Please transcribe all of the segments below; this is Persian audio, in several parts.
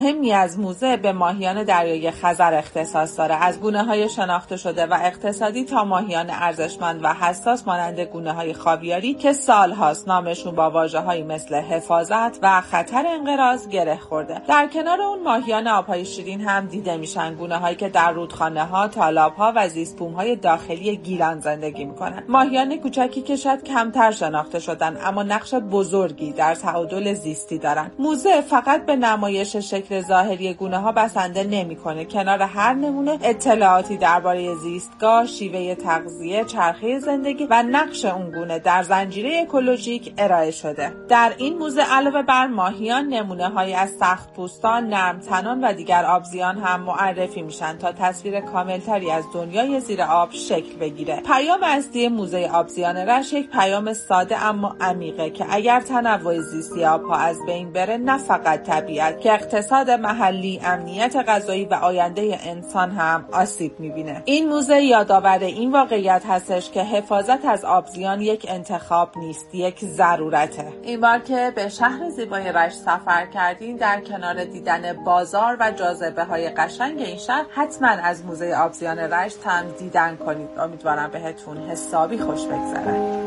مهمی از موزه به ماهیان دریای خزر اختصاص داره، از گونه‌های شناخته شده و اقتصادی تا ماهیان ارزشمند و حساس مانند گونه‌های خاویاری که سال‌هاست نامشون با واژه‌هایی مثل حفاظت و خطر انقراض گره خورده. در کنار اون ماهیان آب‌های شیرین هم دیده میشن، گونه‌هایی که در رودخانه‌ها، تالاب‌ها و زیست‌بوم‌های داخلی گیلان زندگی میکنن. ماهیان کوچکی که شاید کمتر شناخته شدن اما نقش بزرگی در تعادل زیستی دارن. موزه فقط به نمایش شکل ظاهری گونه‌ها بسنده نمی‌کنه. کنار هر نمونه اطلاعاتی درباره زیستگاه، شیوه تغذیه، چرخه زندگی و نقش اون گونه در زنجیره اکولوژیک ارائه شده. در این موزه علاوه بر ماهیان، نمونه‌هایی از سخت‌پوستان، نرم‌تنان و دیگر آبزیان هم معرفی میشن تا تصویر کاملتری از دنیای زیر آب شکل بگیره. پیام اصلی موزه آبزیان رشت یک پیام ساده اما عمیقه که اگر تنوع زیستی آب‌ها از بین بره، نه فقط طبیعت که اقتصاد محلی، امنیت غذایی و آینده انسان هم آسیب می‌بینه. این موزه یادآور این واقعیت هستش که حفاظت از آبزیان یک انتخاب نیست، یک ضرورته. این بار که به شهر زیبای رشت سفر کردین، در کنار دیدن بازار و جاذبه‌های قشنگ این شهر، حتما از موزه آبزیان رشت هم دیدن کنید. امیدوارم بهتون حسابی خوش بگذره.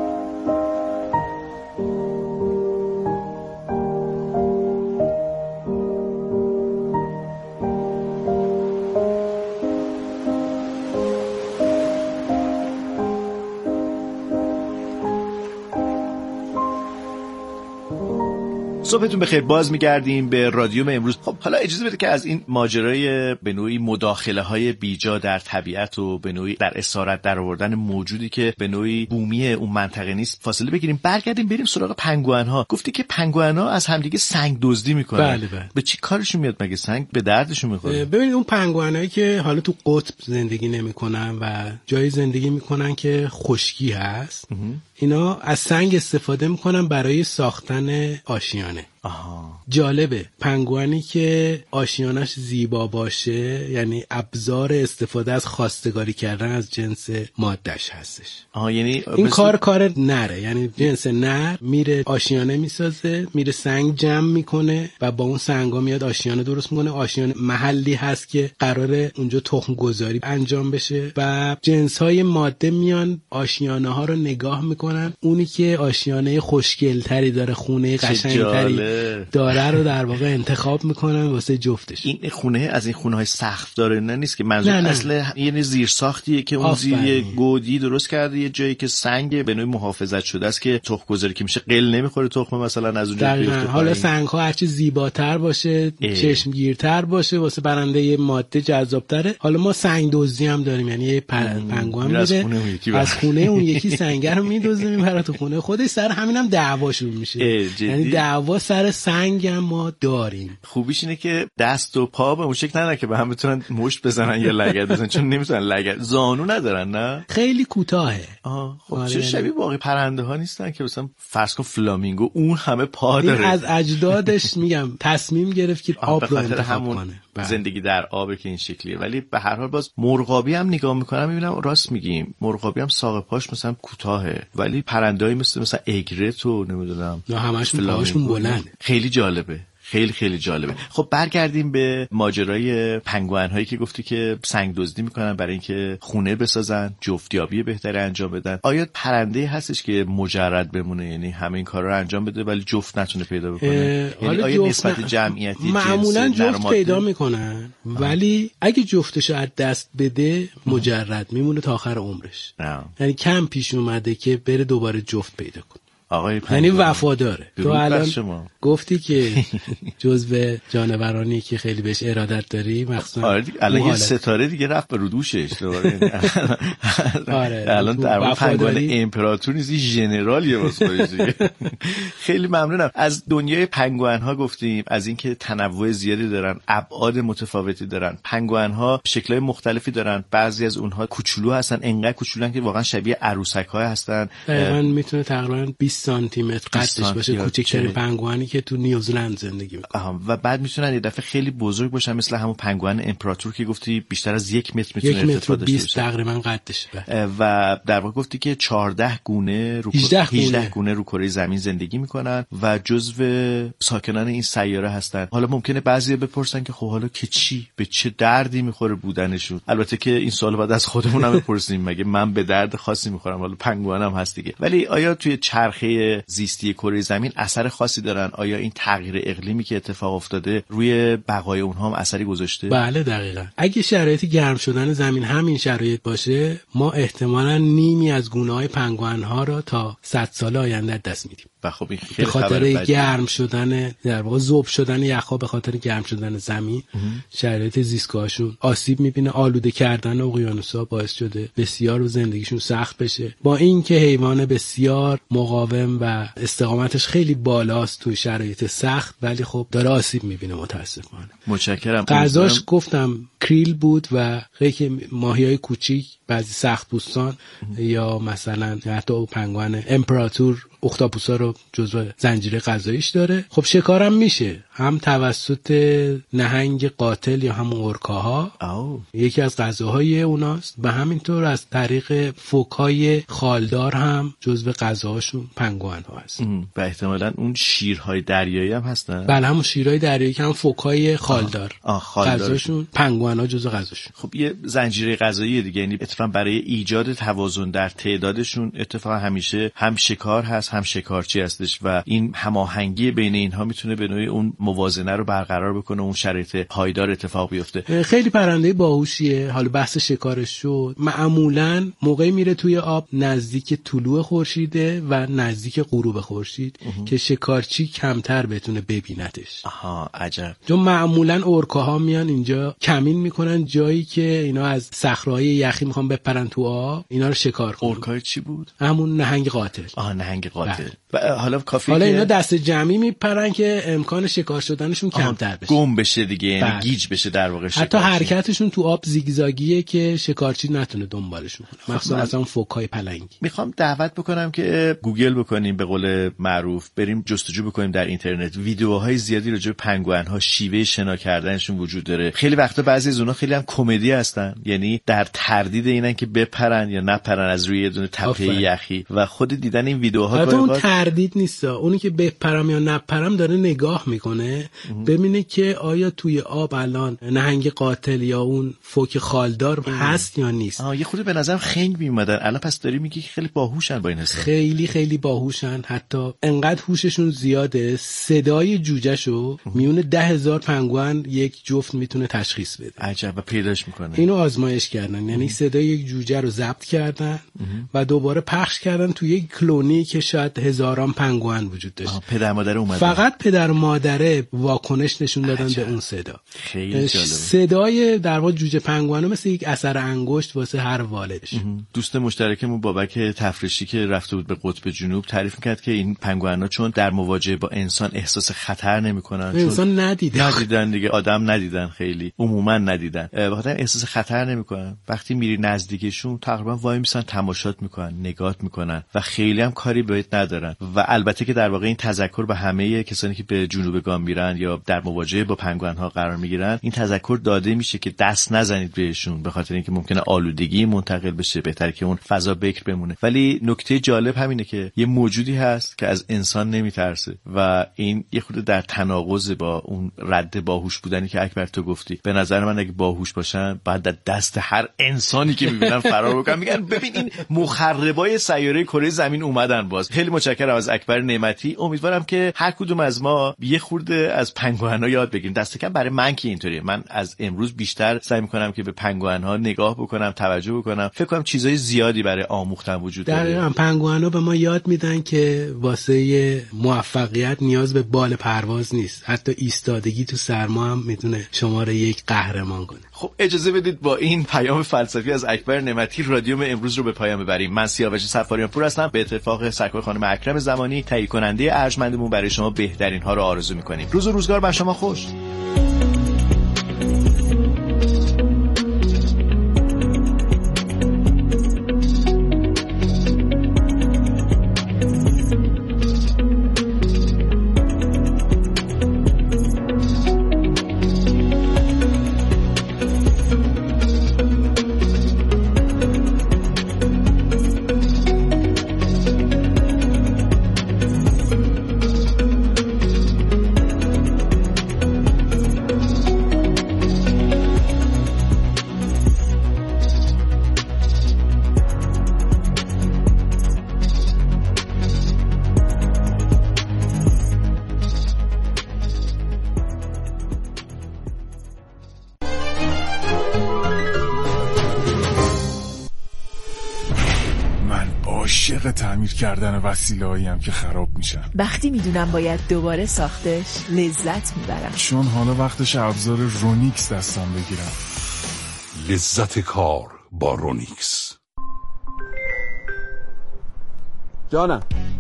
صبحتون بخیر. باز میگردیم به رادیوم امروز. خب حالا اجازه بده که از این ماجرای به نوعی مداخله‌های بیجا در طبیعت و به نوعی در اسارت در آوردن موجودی که به نوعی بومی اون منطقه نیست فاصله بگیریم، برگردیم بریم سراغ پنگوئن‌ها. گفتی که پنگوئن‌ها از همدیگه سنگ دزدی میکنن. بله. به چی کارشون میاد مگه؟ سنگ به دردشون میخوره؟ ببینید اون پنگوئنایی که حالا تو قطب زندگی نمیکنن و جایی زندگی میکنن که خشکی هست، اینا از سنگ استفاده میکنن برای ساختن آشیانه. جالبه، پنگوئنی که آشیانش زیبا باشه یعنی ابزار استفاده از خواستگاری کردن از جنس مادهش هستش. یعنی این کار نره، یعنی جنس نر میره آشیانه میسازه، میره سنگ جمع میکنه و با اون سنگا میاد آشیانه درست میکنه. آشیانه محلی هست که قراره اونجا تخم گذاری انجام بشه و جنس های ماده میان آشیانه ها رو نگاه میکنن. اونی که آشیانه خوشگلتری داره، خونه قشنگتری داره رو در واقع انتخاب میکنن واسه جفتش. این خونه از این خونه های سقف داره نه نیست که منظور اصل یعنی زیر ساختیه که اون زیر گودی درست کرده، یه جایی که سنگ به نوعی محافظت شده است که تخم گذاری که میشه قل نمیخوره تخم مثلا از اونجا بیفته. حالا سنگ ها هرچی زیباتر باشه، چشمگیرتر باشه، واسه برنده ماده جذابتره. حالا ما سنگ دزدی هم داریم، یعنی پنگوئن میره از خونه اون یکی سنگ رو میدزده میبره تو خونه خودش. سر همینم دعوا شروع میشه، یعنی دعوا سر سنگ هم ما داریم. خوبیش اینه که دست و پا به اون شکل ندارن که به هم بتونن مشت بزنن یا لگد بزنن، چون نمیتونن لگد، زانو ندارن. نه خیلی کوتاهه. خب چه شبیه باقی پرنده ها نیستن که مثلا فرض کن فلامینگو اون همه پا داره. این از اجدادش میگم تصمیم گرفت که آب رو انتخاب کنه. زندگی در آب که این شکلیه. ولی به هر حال باز مرغابی هم نگاه میکنم میبینم راست میگیم، مرغابی هم ساق پاش مثلا کوتاهه، ولی پرنده‌ای مثلا اگرت و نمیدونم همشون پاهاشون بلند. خیلی جالبه، خیلی خیلی جالبه. خب برگردیم به ماجرای پنگوئن هایی که گفتی که سنگ دزدی میکنن برای اینکه خونه بسازن، جفتیابی بهتری انجام بدن. آیا پرنده هستش که مجرد بمونه، یعنی همه این کارا رو انجام بده ولی جفت نتونه پیدا بکنه؟ یعنی آیا نسبت جمعیتی معمولا جفت پیدا میکنن ولی اگه جفتش از دست بده مجرد میمونه تا آخر عمرش. یعنی کم پیش اومده که بره دوباره جفت پیدا کنه. یعنی وفاداره. تو الان گفتی که جزو جانورانی که خیلی بهش ارادت داری، مخصوصا الان یه ستاره دیگه رفت به رودوشش دوباره. الان در واقع پنگوئن امپراتور نیست، ژنرالیه واسه دیگه. خیلی ممنونم. از دنیای پنگوئن ها گفتیم، از اینکه تنوع زیادی دارن، ابعاد متفاوتی دارن. پنگوئن ها شکل‌های مختلفی دارن، بعضی از اونها کوچولو هستن، انقدر کوچولوان که واقعا شبیه عروسک ها هستن. دقیقاً میتونه تقریباً 20 20 سانتی متر قدش باشه، کوچکترین پنگوئنی که تو نیوزلند زندگی میکنه. و بعد میتونن یه دفعه خیلی بزرگ باشن مثل همون پنگوئن امپراتور که گفتی بیشتر از 1 متر میتونه ارتفاع داشته باشه. 1 متر تقریبا قدش. و در واقع گفتی که 14 گونه رو 18 گونه رو کره زمین زندگی میکنن و جزو ساکنان این سیاره هستن. حالا ممکنه بعضیا بپرسن که خب حالا که چی، به چه دردی میخوره بودنشون؟ البته که این سوال بعد از خودمون هم بپرسیم، مگه من به درد خاصی میخورم؟ حالا پنگوئن هم هست دیگه. ولی آیا توی چرخه زیستی کره زمین اثر خاصی دارن؟ آیا این تغییر اقلیمی که اتفاق افتاده روی بقای اونها هم اثری گذاشته؟ بله دقیقاً. اگه شرایط گرم شدن زمین همین شرایط باشه، ما احتمالاً نیمی از گونه‌های پنگوئن‌ها را تا 100 سال آینده دست میدیم. و خب این خیلی به خاطر گرم شدن، در واقع ذوب شدن یخ‌ها، به خاطر گرم شدن زمین شرایط زیستگاهشون آسیب می‌بینه. آلوده کردن اقیانوس‌ها باعث شده بسیار و زندگیشون سخت بشه. با اینکه حیوان بسیار مقاوم و استقامتش خیلی بالاست تو شرایط سخت، ولی خب داره آسیب می‌بینه متأسفانه. متشکرم. غذاش گفتم کریل بود و خیلی ماهی‌های کوچیک، بعضی سخت پوستان یا مثلا حتی پنگوئن امپراتور اختاپوسا رو جزو زنجیره غذاییش داره. خب شکارم میشه، هم توسط نهنگ قاتل یا همون اورکاها، یکی از غذاهای اوناست، و همینطور از طریق فوک‌های خالدار هم جزو غذاهاشون پنگوئن ها هست. و احتمالاً اون شیرهای دریایی هم هستن. بله همون شیرهای دریایی که هم فوک‌های خالدار غذاشون، پنگوئن ها جزو غذاشون. خب یه زنجیره غذایی دیگه، یعنی اتفاقا برای ایجاد توازن در تعدادشون اتفاقا همیشه هم شکار هست هم شکارچی هستش و این هماهنگی بین اینها میتونه به نوعی اون موازنه رو برقرار بکنه، اون شرایط پایدار اتفاق بیفته. خیلی پرنده باهوشیه. حالا بحث شکارش شد، معمولاً موقعی میره توی آب نزدیک طلوع خورشیده و نزدیک غروب خورشید که شکارچی کمتر بتونه ببینتش. آها عجب. چون معمولاً اورکاها میان اینجا کمین میکنن جایی که اینا از صخره‌های یخی میخوان بپرن تو آب، اینا رو شکار کنن. اورکای چی بود؟ همون نهنگ قاتل. نهنگ قاتل. و حالا کافیه حالا اینا دست جمعی میپرن که امکان شکار شدنشون کمتر بشه، گم بشه دیگه، یعنی گیج بشه در واقع. حتی حرکتشون تو آب زیگزاگیه که شکارچی نتونه دنبالشون کنه، مخصوصا از اون فوک‌های پلنگی. میخوام دعوت بکنم که گوگل بکنیم، به قول معروف بریم جستجو بکنیم در اینترنت. ویدیوهای زیادی راجع به پنگوئن‌ها، شیوه شنا کردنشون وجود داره. خیلی وقتا بعضی از اونها خیلی هم کمدی هستن، یعنی در تردید اینن که بپرن یا نپرن از روی یه دونه تپه یخی. و خود دیدن این ویدیوها اون تردید نیست، اونی که بپرم یا نپرم داره نگاه میکنه ببینه که آیا توی آب الان نهنگ قاتل یا اون فوک خالدار هست یا نیست. یه خورده به نظرم خنگ میومدن. الان پس داری میگی خیلی باهوشن با این حساب. خیلی خیلی باهوشن، حتی انقدر هوششون زیاده صدای جوجهشو میونه 10,000 پنگوئن یک جفت میتونه تشخیص بده. عجب. و پیداش میکنه. اینو آزمایش کردن، یعنی صدای یک جوجه رو ضبط کردن و دوباره پخش کردن توی یک کلونی که شاید هزاران پنگوئن وجود داشت. پدر مادر اومدن، فقط پدر و مادره واکنش نشون دادن به اون صدا. خیلی جالب. صدای در واقع جوجه پنگوئن مثل یک اثر انگشت واسه هر والدش. دوست مشترکمون بابک تفریشی که رفته بود به قطب جنوب تعریف می‌کرد که این پنگوئن‌ها چون در مواجهه با انسان احساس خطر نمی‌کنن، انسان ندیدن دیگه، آدم ندیدن، خیلی عموما ندیدن، بخاطر احساس خطر نمی‌کنن. وقتی میری نزدیکشون تقریبا وای میسن تماشات می‌کنن، نگات می‌کنن و خیلی هم کاری بهت ندارن. و البته که در واقع این تذکر به همه کسانی که به جنوبگان میرن یا در مواجهه با پنگوئن‌ها قرار میگیرن این تذکر داده میشه که دست نزنید بهشون، به خاطر اینکه ممکنه آلودگی منتقل بشه، بهتره که اون فضا بکر بمونه. ولی نکته جالب همینه که یه موجودی هست که از انسان نمیترسه و این یه خورده در تناقض با اون رد باهوش بودنی که اکبر تو گفتی. به نظر من اگه باهوش باشن بعد از دست هر انسانی که میبینن فرار بکنن، میگن ببین این مخربای سیاره کره زمین اومدن. باز خیلی متشکرم از اکبر نعمتی. امیدوارم که هر کدوم از ما یه خورده از پنگوئن‌ها یاد بگیریم. دست کم برای من که اینطوریه. من از امروز بیشتر سعی می‌کنم که به پنگوئن‌ها نگاه بکنم، توجه بکنم. فکر کنم چیزای زیادی برای آموختن وجود داره. دقیقاً پنگوئن‌ها به ما یاد میدن که واسه موفقیت نیاز به بال پرواز نیست. حتی ایستادگی تو سرما هم میتونه شما رو یک قهرمان کنه. خب اجازه بدید با این پیام فلسفی از اکبر نعمتی رادیوم امروز رو به پایان ببریم. من سیاوش صفاریان پور هستم. به اتفاق سرکار خانم اکرم زمانی تهیه کننده ارجمندمون برای شما بهترین ها رو آرزو می‌کنیم. روز و روزگار بر شما خوش. عاشق تعمیر کردن وسیله‌هایم که خراب میشن. وقتی میدونم باید دوباره ساختش لذت میبرم، چون حالا وقتش ابزار رونیکس دستم بگیرم. لذت کار با رونیکس. جانم.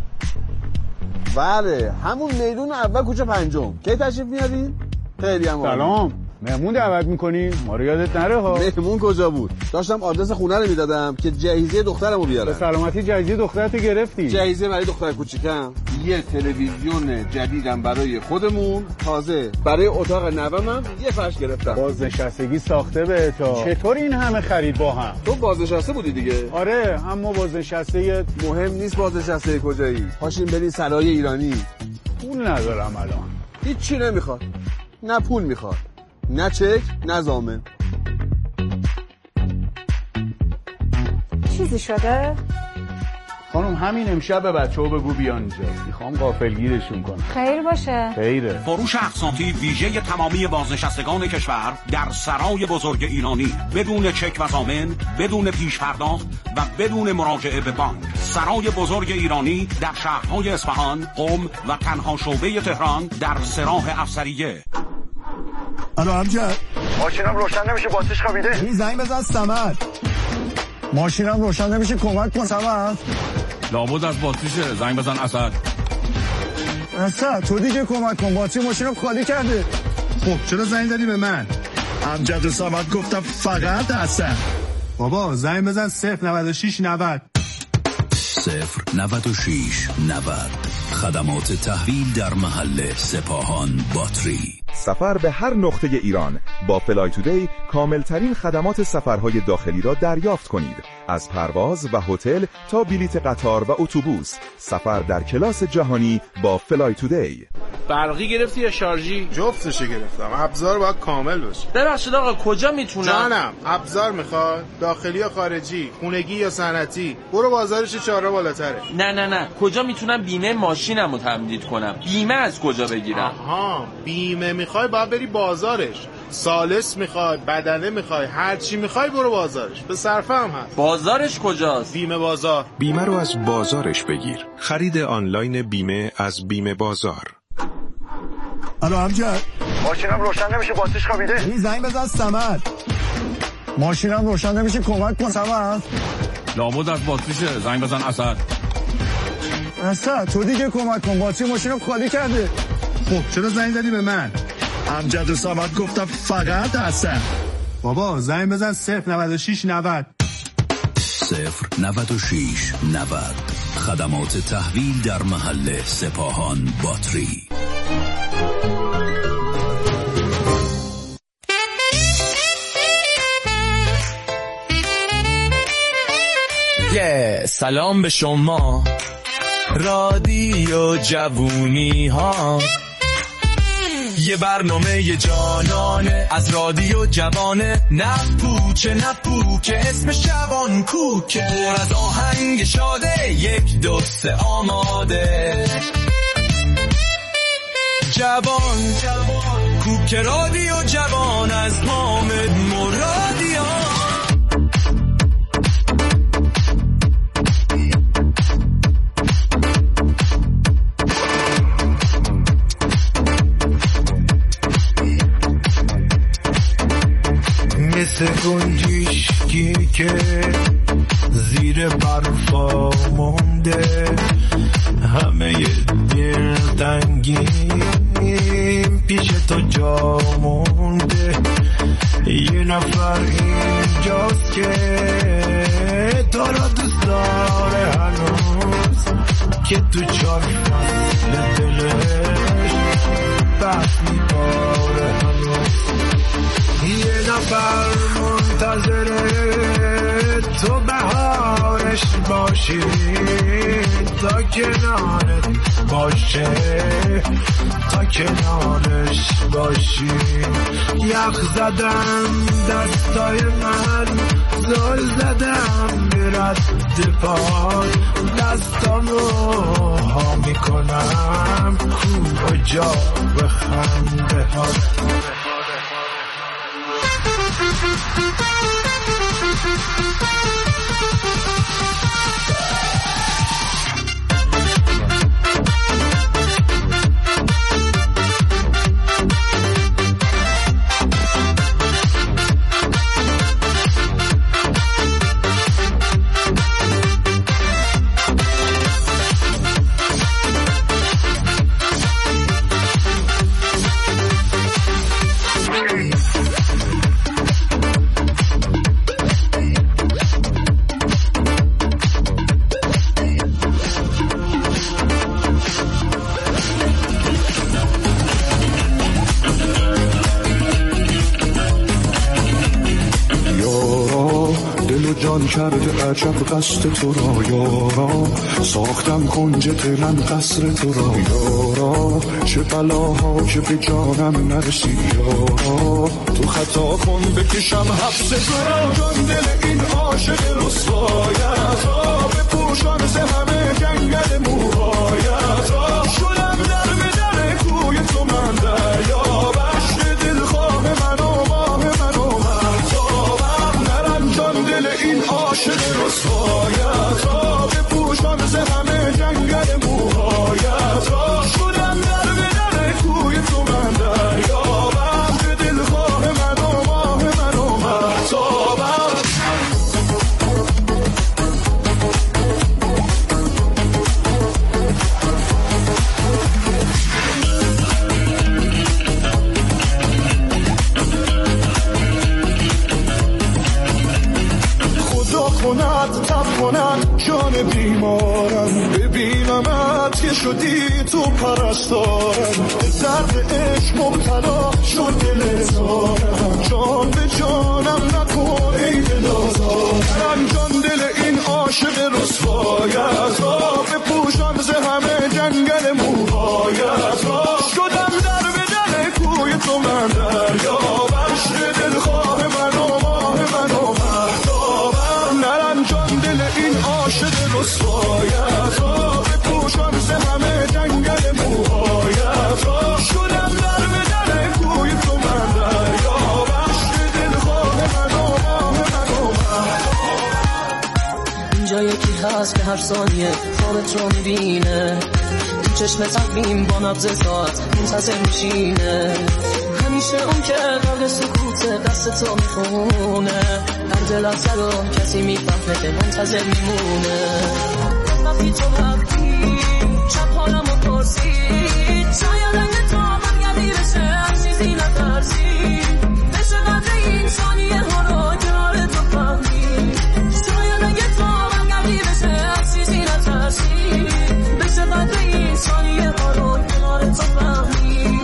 بله، همون میدون اول کوچه پنجم. کی تشریف میاری؟ خیلی هم سلام. مهمون دعوت میکنی؟ ما رو یادت نره ها. مهمون کجا بود؟ داشتم آدرس خونه رو میدادم که جهیزیه دخترمو بیارم. به سلامتی جهیزیه دخترتو گرفتی؟ جهیزیه برای دختر کوچیکم، یه تلویزیون جدیدم برای خودمون، تازه برای اتاق نوامم یه فرش گرفتم. بازنشستگی ساخته به تا. چطور این همه خرید با هم؟ تو بازنشسته بودی دیگه؟ آره، اما بازنشسته مهم نیست بازنشسته کجایی. پاشین بریم سرای ایرانی. پول ندارم الان. هیچی نمیخواد. نه پول میخواد، نه چک، نه ضامن. چیزی شده؟ خانم همین امشب به بچه‌ها بگو بیان اینجا. میخوام غافلگیرشون کنم. خیر باشه. خیره. فروش اقساطی ویژه تمامی بازنشستگان کشور در سرای بزرگ ایرانی بدون چک و ضامن، بدون پیش پرداخت و بدون مراجعه به بانک. سرای بزرگ ایرانی در شهرهای اصفهان، قم و تنها شعبه تهران در سراح افسریه. الو امجد، ماشینم روشن نمیشه، باتریش خوابیده. این زنگ بزن سمر. ماشینم روشن نمیشه، کمک کن سمر. لابد از باتریشه، زنگ بزن اسد. اسد تو دیگه کمک کن، باتری ماشینم خالی کرده. خب چرا زنگ زدی به من؟ امجد و سمر گفتم فقط اسد. بابا زنگ بزن 096 90 096 90. خدمات تحویل در محل سپاهان باتری. سفر به هر نقطه ایران با فلای تودی کاملترین خدمات سفرهای داخلی را دریافت کنید. از پرواز و هتل تا بلیت قطار و اتوبوس، سفر در کلاس جهانی با فلای تودی. برقی گرفتی یا شارژی؟ جفتشو گرفتم. ابزار باید کامل باشه. ببخشید آقا کجا میتونم؟ جانم، ابزار میخواد؟ داخلی یا خارجی؟ خونگی یا صنعتی؟ برو بازارش 4 بالاتره. نه کجا میتونم بیمه ماشینمو تمدید کنم؟ بیمه از کجا بگیرم؟ آها، بیمه میخوای باید بری بازارش. سالس میخوای، بدنه میخوای، هر چی میخوای برو بازارش. به صرفه هم هست. بازارش کجاست؟ بیمه بازار. بیمه رو از بازارش بگیر. خرید آنلاین بیمه از بیمه بازار. الو امجد، ماشینم روشن نمیشه، باتریش خوابیده. این زنگ بزن سمر. ماشینم روشن نمیشه، کمک کن سمر. لابد از باتریشه، زنگ بزن اسد. اسد تو دیگه کمک کن، باتری ماشینم خالی کرده. خب چرا زنگ زدی به من؟ امجد و سمر گفتم فقط اسد. بابا زنگ بزن 096 90 096 90. خدمات تحویل در محل سپاهان باتری. سلام به شما رادیو جوونی ها، یه برنامه جانانه از رادیو جوانه، نه پوچه اسم شبان کوکه، پر از آهنگ شاده، 1 2 3 آماده. جوان کوکه رادیو جوان از حامد مرادیان. مثل گنجشکی که زیر برفا مونده، همه دلتنگیم پیش تو جا مونده. یه نفر اینجاست که تو را دوست داره هنوز، که تو 4 فصل دلش بس میباره هنوز. یه نفر منتظره تو بهارش باشی، تا کنارت باشه، تا کنارش باشی. یخ زدم دستای من، زل زدم به رد پای، دستامو ها میکنم کجا به خنده ها. نهان کرده عجب قصد تو را یارا، ساختم کنج دلم قصر تو را یارا، چه بلاها که به جانم نرسی یارا، تو خطا کن بکشم حبس تو را، جان دل این عاشق رسوایت را، بپوشان ز همه جنگل موهایت را، شدم در به در کوی تو من دریا، بشر دلخواه من و ماه من و مهتابم، نرم جان دل این عاشق رسوایت را، بپوشان ز همه جنگل موهایت را، شدم در به در کوی تو من دریا، بشر دلخواه من و ماه من و مهتابم. کند تب کند جان بیمارم، ببینمت که شدی تو پرستارم، درد عشق مبتلا شد دل زارم، جان به جانم نکن ای دل آزارم، جان دل این عاشق رسوایت را، بپوشان ز همه جنگل موهایت را، شدم در به در کوی تو من دریا، بشر دلخواه من و ماه من و مهتابم، نرم جان دل این عاشق رسوایت را، بپوشان ز همه جنگل موهایت را، شدم در به در کوی تو من دریا، بشر دلخواه من و ماه من و مهتابم. اینجا یکی هست که هر ثانیه خوابت رو میبینه، تو چشم تقویم با نبض ساعت منتظر میشینه، همیشه اون که قبل سکوت دست تو میخونه، هر دلت رو کسی میفهمه که منتظر میمونه، وقتی تو رفتی شب حالم رو پرسید، شاید اگه تا برگردی بشه هر چیزی نترسی، بشه قدر این ثانیه ها رو کنار تو فهمی، شاید اگه تا برگردی بشه هر چیزی نترسی، بشه قدر این ثانیه ها رو کنار تو فهمی.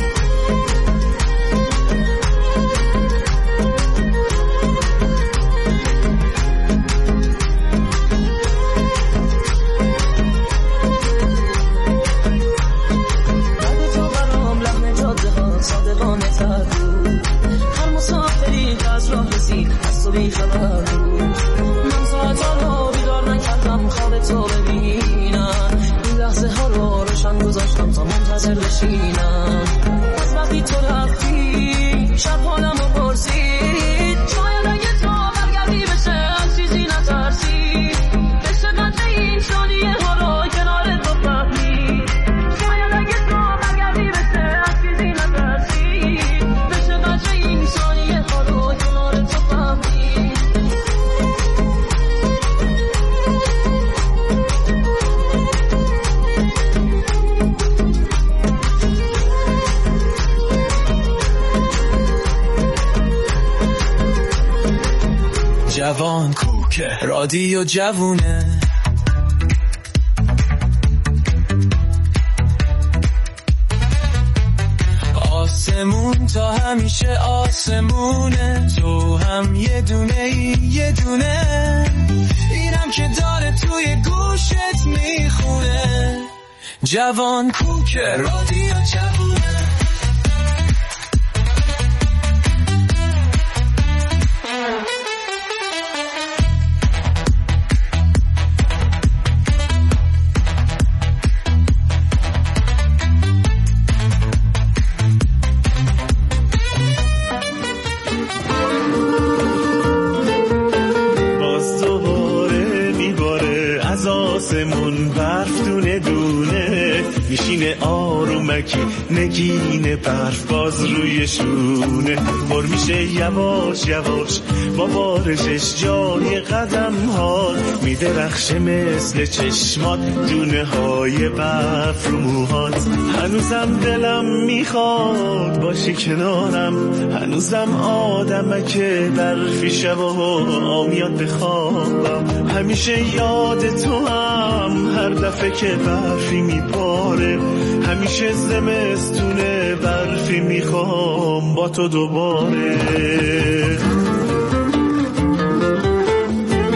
هر مسافری که از راه رسید از تو بی خبر بود، من ساعتها رو بیدار نکردم خواب تو ببینم، این لحظه ها رو روشن گذاشتم تا منتظر بشینم، از وقتی تو رفتی شب حالم رو پرسید، شاید اگه تو برگردی بشه هر چیزی نترسی، بشه قدر این ثانیه ها رو کنار تو فهمی، شاید اگه تو برگردی بشه هر چیزی نترسی، بشه قدر این ثانیه ها رو کنار تو فهمی. جوان کوکه رادیو جوونه، آسمون تا همیشه آسمونه، تو هم یه دونه یه دونه، اینم که داره توی گوشت میخونه، جوان کوکه رادیو جوونه. میشینه آرومکی نگینه برف باز روی شونه، پر میشه یواش یواش با بارشش جای قدم ها، میدرخشه مثل چشمات دونه های برف رو موهات، هنوزم دلم میخواد باشی کنارم، هنوزم آدمکه برفی شبا میاد بخوابم، همیشه یاد تو هم هر دفعه که برفی میباره، همیشه زمستونه برفی میخوام با تو دوباره.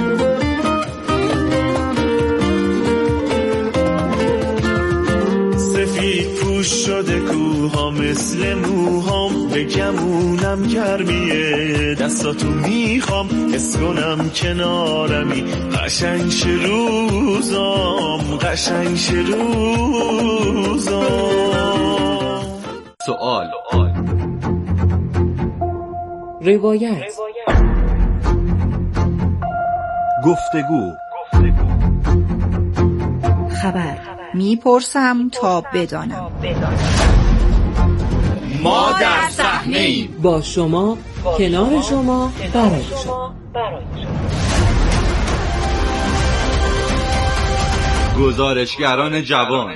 فراموش شده کوها مثل موهام، بگمونم گرمیه دستاتو میخوام، حس کنم کنارمی، قشنگ شه روزام، قشنگ شه روزام. سوال، روایت، گفتگو، خبر. میپرسم تا بدانم. ما در صحنه‌ایم، با شما، کنار شما، برای شما. گزارشگران جوان.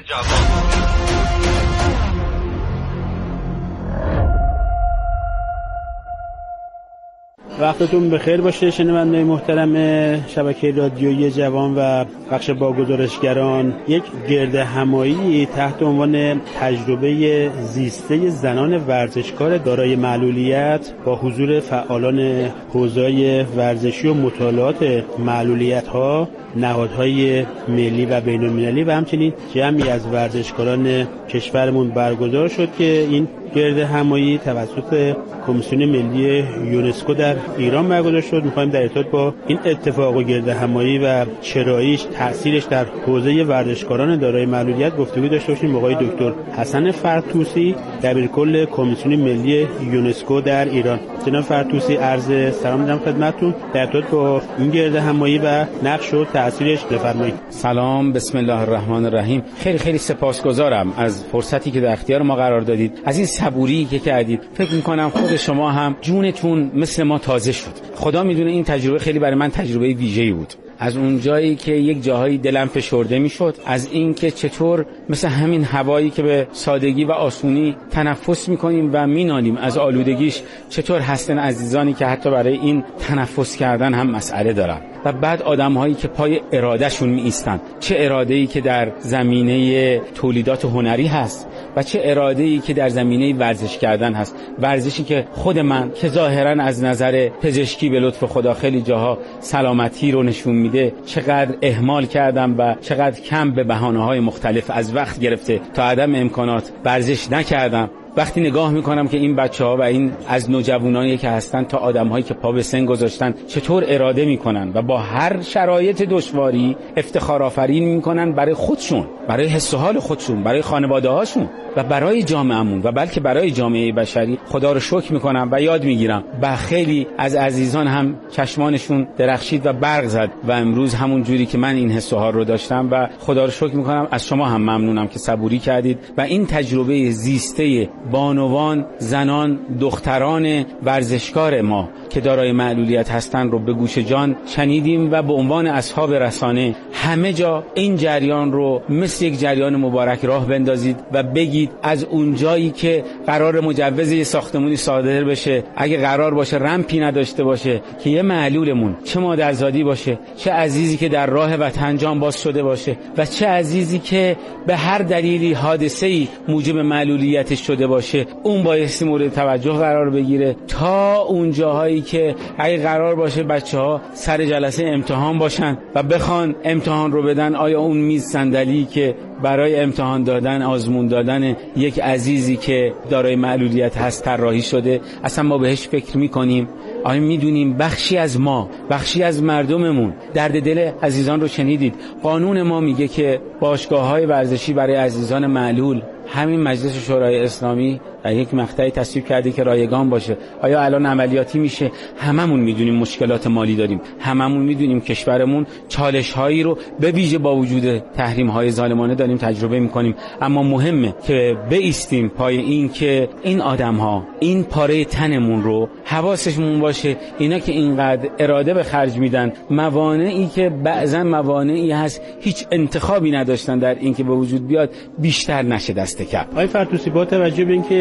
وقتتون بخیر باشه شنوندگان محترم شبکه رادیویی جوان و بخش با گزارشگران. یک گرد همایی تحت عنوان تجربه زیسته زنان ورزشکار دارای معلولیت با حضور فعالان حوزه ورزشی و مطالعات معلولیت‌ها، نهادهای ملی و بین‌المللی و همچنین جمعی از ورزشکاران کشورمون برگزار شد که این گرد همایی توسط کمیسیون ملی یونسکو در ایران برگزار شد. می‌خوایم در ارتباط با این اتفاق و گرد همایی و چراییش، تأثیرش در حوزه ورزشکاران دارای معلولیت گفتگو داشته باشیم با آقای دکتر حسن فرتوسی، دبیرکل کمیسیون ملی یونسکو در ایران. جناب فرتوسی، عرض سلام می‌کنم خدمتتون. در ارتباط با این گرد همایی و نقش و تأثیرش بفرمایید. سلام، بسم الله الرحمن الرحیم. خیلی سپاسگزارم از فرصتی که در اختیار ما قرار دادید، از این صبوری که کردید. فکر می‌کنم خود شما هم جونتون مثل ما تازه شد. خدا میدونه این تجربه خیلی برای من تجربه ویژه‌ای بود. از اون جایی که یک جاهایی دلم فشرده میشد، از این که چطور مثل همین هوایی که به سادگی و آسونی تنفس میکنیم و مینالیم از آلودگیش، چطور هستن عزیزانی که حتی برای این تنفس کردن هم مسئله دارن. و بعد آدم‌هایی که پای ارادهشون می ایستن، چه اراده‌ای که در زمینه تولیدات هنری هست و چه اراده‌ای که در زمینه ورزش کردن هست. ورزشی که خود من که ظاهراً از نظر پزشکی به لطف خدا خیلی جاها سلامتی رو نشون میده، چقدر اهمال کردم و چقدر کم به بهانه‌های مختلف از وقت گرفته تا عدم امکانات ورزش نکردم. وقتی نگاه میکنم که این بچه‌ها و این از نوجوانایی که هستن تا آدم‌هایی که پا به سن گذاشتن چطور اراده میکنن و با هر شرایط دشواری افتخار آفرین میکنن برای خودشون، برای حس و حال خودشون، برای خانواده‌هاشون و برای جامعه‌مون و بلکه برای جامعه بشری. خدا رو شکر میکنم و یاد میگیرم و خیلی از عزیزان هم چشمانشون درخشید و برق زد و امروز همون جوری که من این حس و حال رو داشتم و خدا رو شکر میکنم. از شما هم ممنونم که صبوری کردید و این تجربه زیسته بانوان، زنان، دختران ورزشکار ما که دارای معلولیت هستن رو به گوش جان شنیدیم و به عنوان اصحاب رسانه همه جا این جریان رو مثل یک جریان مبارک راه بندازید و بگید از اون جایی که قرار مجوز یه ساختمونی صادر بشه، اگه قرار باشه رمپی نداشته باشه که یه معلولمون، چه مادرزادی باشه، چه عزیزی که در راه وطن جان باز شده باشه و چه عزیزی که به هر دلیلی حادثه‌ای موجب معلولیتش شده باشه، اون بایستی مورد توجه قرار بگیره تا اون جاهایی که اگه قرار باشه بچه‌ها سر جلسه امتحان باشن و بخوان امتحان رو بدن، آیا اون میز صندلی که برای امتحان دادن، آزمون دادن یک عزیزی که دارای معلولیت هست طراحی شده، اصلا ما بهش فکر میکنیم؟ آیا میدونیم بخشی از ما، بخشی از مردممون درد دل عزیزان رو شنیدید؟ قانون ما میگه که باشگاه‌های ورزشی برای عزیزان معلول، همین مجلس شورای اسلامی در یک مقطعی تصویب کرده که رایگان باشه. آیا الان عملیاتی میشه؟ هممون میدونیم مشکلات مالی داریم، هممون میدونیم کشورمون چالش‌هایی رو به ویژه با وجود تحریم‌های ظالمانه داریم تجربه میکنیم. اما مهمه که بایستیم پای این که این آدم‌ها، این پاره تنمون رو حواسشون باشه، اینا که اینقدر اراده به خرج میدن، موانعی که بعضا موانعی هست هیچ انتخابی نداشتن در این که به وجود بیاد، بیشتر نشه دست کم. آقای فرتوسی، با توجه به اینکه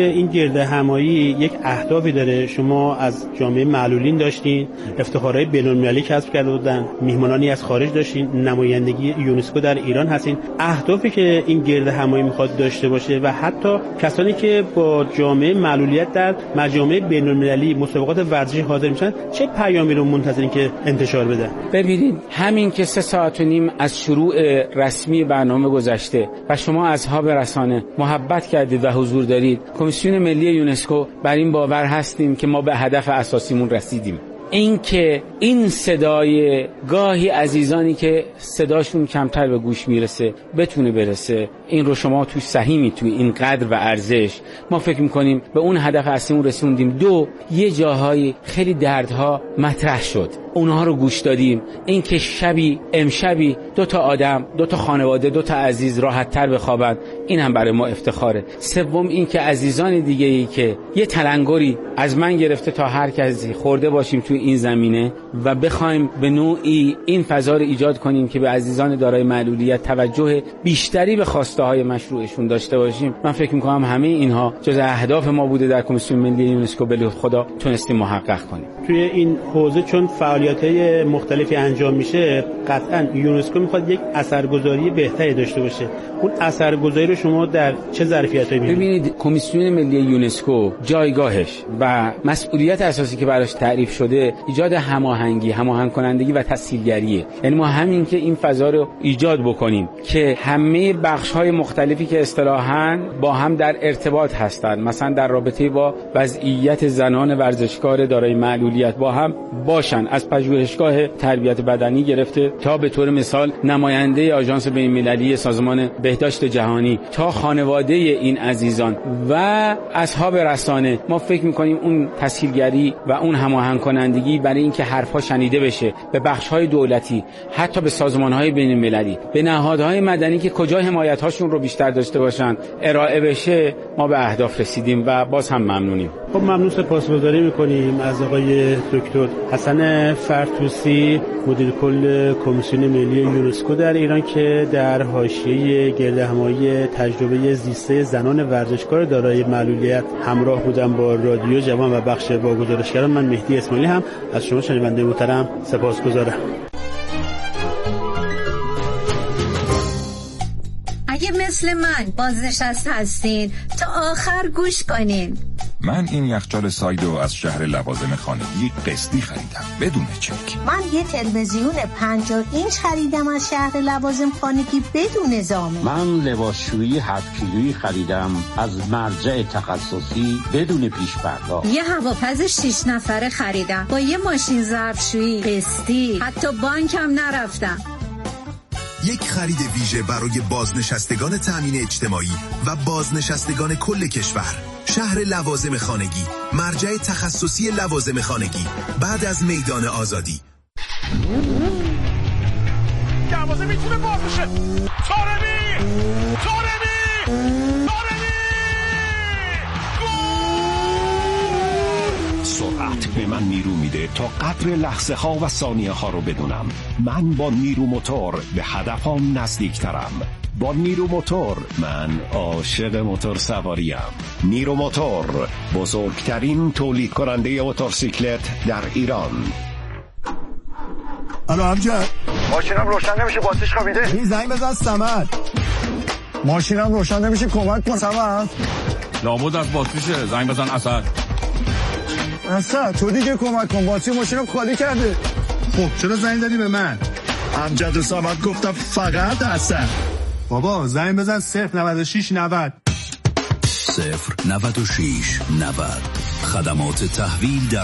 این گرد همایی یک اهدافی داره. شما از جامعه معلولین داشتین، افتخارهای بین‌المللی کسب کرده بودن، میهمانانی از خارج داشتین، نمایندگی یونسکو در ایران هستین. اهدافی که این گرد همایی میخواد داشته باشه و حتی کسانی که با جامعه معلولیت در مجامع بین‌المللی مسابقات ورزشی حاضر میشن چه پیامی رو منتظرین که انتشار بدن؟ ببینید همین که 3 ساعت و نیم از شروع رسمی برنامه گذشته و شما اصحاب رسانه محبت کردید و حضور دارید، کمیسیون ملی یونسکو بر این باور هستیم که ما به هدف اساسیمون رسیدیم. این که این صدای گاهی عزیزانی که صداشون کمتر به گوش میرسه بتونه برسه، این رو شما توی سهیمی توی این قدر و ارزش. ما فکر میکنیم به اون هدف اصلیمون رسوندیم. 2 یه جاهای خیلی دردها مطرح شد، اونها رو گوش دادیم. این که امشبی 2 تا آدم، 2 تا خانواده، 2 تا عزیز راحت تر بخوابن، این هم برای ما افتخاره. 3 این که عزیزان دیگه ای که یه تلنگری از من گرفته تا هر کسی خورده باشیم توی این زمینه و بخوایم به نوعی این فضا رو ایجاد کنیم که به عزیزان دارای معلولیت توجه بیشتری به خواسته های مشروعشون داشته باشیم. من فکر میکنم همه اینها جز اهداف ما بوده در کمیسیون ملی یونسکو، به لطف خدا تونستیم محقق کنیم. توی این حوزه چون فعالیت‌های مختلفی انجام میشه، قطعاً یونسکو میخواد یک اثرگذاری بهتری داشته باشه. اون اثرگذاری رو شما در چه ظرفیتایی می‌بینید؟ ببینید کمیسیون ملی یونسکو جایگاهش و مسئولیت اساسی که براش تعریف شده ایجاد هماهنگ کنندگی و تسهیلگریه. یعنی ما همین که این فضا رو ایجاد بکنیم که همه بخش‌های مختلفی که اصطلاحاً با هم در ارتباط هستند، مثلا در رابطه با وضعیت زنان ورزشکار دارای معلولیت با هم باشن، از پژوهشگاه تربیت بدنی گرفته تا به طور مثال نماینده آژانس بین‌المللی سازمان بهداشت جهانی تا خانواده این عزیزان و اصحاب رسانه. ما فکر می‌کنیم اون تسهیلگری و اون هماهنگ کنندگی برای اینکه حرفا شنیده بشه به بخش‌های دولتی، حتی به سازمان‌های بین‌المللی، به نهادهای مدنی که کجا حمایت‌هاشون رو بیشتر داشته باشن ارائه بشه، ما به اهداف رسیدیم و باز هم ممنونیم. خب ممنون، سپاسگزاری می‌کنیم از آقای دکتر حسن فرتوسی، مدیر کل کمیسیون ملی یونسکو در ایران که در حاشیه گردهمایی تجربه زیسته زنان ورزشکار دارای معلولیت همراه بودم با رادیو جوان و بخش با گزارشگران. من مهدی اسماعیلی هم از شما شنونده محترم سپاسگزارم. اگه مثل من بازنشسته هستین تا آخر گوش کنین. من این یخچال سایدو از شهر لوازم خانگی قسطی خریدم بدون چک. من یه تلویزیون 50 اینچ خریدم از شهر لوازم خانگی بدون ضامن. من لباسشویی 7 کیلویی خریدم از مرجع تخصصی بدون پیش پرداخت. یه هواپز 6 نفره خریدم با یه ماشین ظرفشویی قسطی، حتی بانک هم نرفتم. یک خرید ویژه برای بازنشستگان تامین اجتماعی و بازنشستگان کل کشور. شهر لوازم خانگی، مرجع تخصصی لوازم خانگی بعد از میدان آزادی. دروازه میتونه باز بشه. طارمی سرعت به من نیرو میده تا قدر لحظه ها و ثانیه ها رو بدونم. من با نیرو موتور به هدفم نزدیکترم. با نیرو موتور من عاشق موتور سواریم. نیرو موتور، بزرگترین تولید کننده موتورسیکلت در ایران. الو امجد، ماشینم روشن نمیشه، باتریش خوابیده. این زنگ بزن صمد. ماشینم روشن نمیشه، کمک کن صمد. لابد از باتریشه، زنگ بزن اسد. اسد تو دیگه کمک کن، باتری ماشینم خالی کرده. خب چرا زنگ زدی به من؟ امجد و صمد گفتم فقط اسد. بابا زنگ بزن 096 90 096 90 خدمات تحویل در